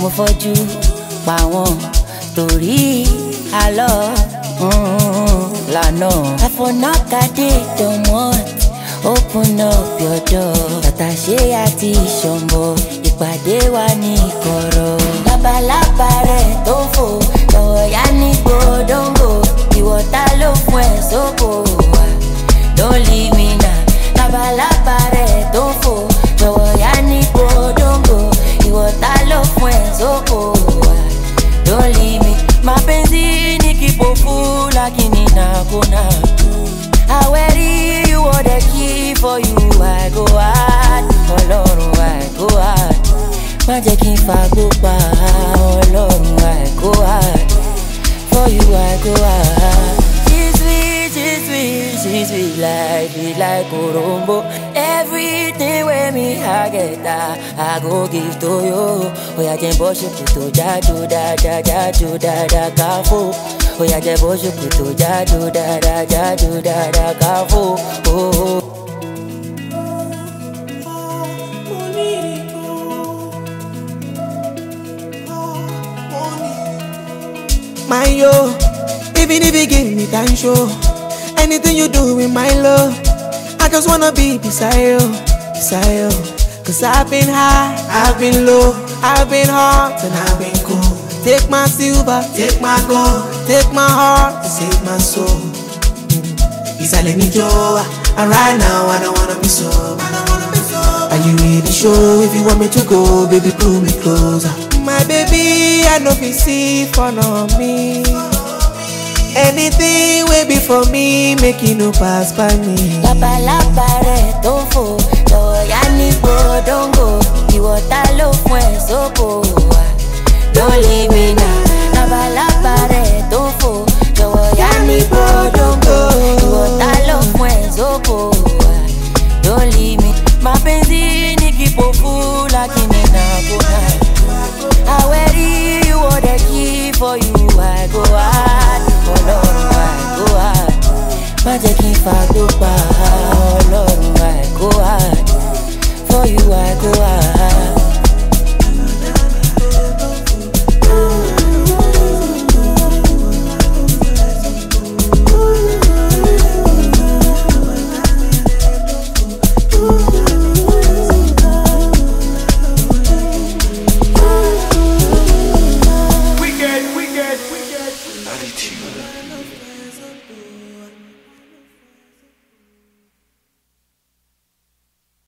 mo fojú pa wọ́n torí àlọ́ lànà. Àfọ̀nàkàdé don't want open up your door. Tàtàṣé àti ìṣọ̀mbọ̀ ìpàdé wa ní kọ̀rọ̀. Labalábá rẹ̀ tó ń fò lọ́wọ́ yá ní gbódóńgò. Ìwọ̀ta ló fún ẹ̀ sóko wá. Don't leave me now. Labalábá rẹ̀ tó ń fò lọ́wọ́ yá ní gbódóńgò. Ìwọ̀ta ló fún ẹ̀ sóko wá. Don't leave me. Mapenzi nikipofu lakini nakuna. Aweri you are the key for you. I go hard, Ọlọ́run I go hard. Má jẹ́ kí n fagbópa, Ọlọ́run I go hard. For you I go hard. She's sweet like Orombo. Everything with me I get that I go give to you. Oya jẹ́ bọ́ ṣòkòtò jájó dáadáa káfó. Oya jẹ́ bọ́ ṣòkòtò jájó dáadáa káfó. My yo, even if you give me time show, anything you do with my love, I just wanna be beside you. Cause I've been high, I've been low, I've been hot and I've been cold. Take my silver, take my gold, take my heart, save my soul. It's a Lenny Joe, and right now I don't wanna be sober. Are you really sure if you want me to go, baby, pull me closer? My baby, I know if see fun on me. Anything will be for me, make you no pass by me. Labalábá rẹ̀ tó ń fò lọ́wọ́ yá ní gbódóńgò. Ìwọ̀ta ló fún ẹ̀ sóko wá. Don't leave me now. Labalábá rẹ̀ tó ń fò lọ́wọ́ yá ní gbódóńgò. Ìwọ̀ta ló fún ẹ̀ sóko wá. Don't leave me. Mapenzi nikipofu lakini nakuna. Aweri you are the key for you. I go hard, Ọlọ́run I go hard. Má jẹ́ kí n fagbópa, Ọlọ́run I go hard. For you I go hard. Attitude.